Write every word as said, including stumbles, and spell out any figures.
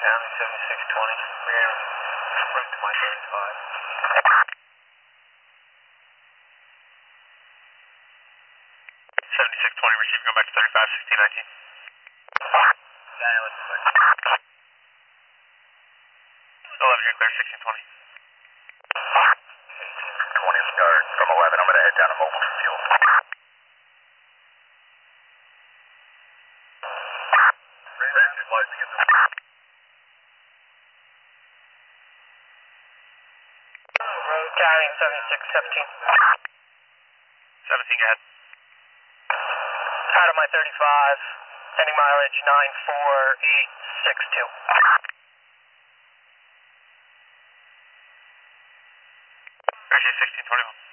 County seventy-six twenty, rear route to my thirty-five. seventy-six twenty, receive, going back to thirty-five, sixteen nineteen. Daniel, let's go back. eleven, you're clear, sixteen twenty. eighteen twenty, start from eleven, I'm going to head down to Mobile for fuel. Road County seventy-six seventeen. seventeen, go ahead. Out of my thirty-five, ending mileage nine four eight six two. Appreciate sixteen twenty-one.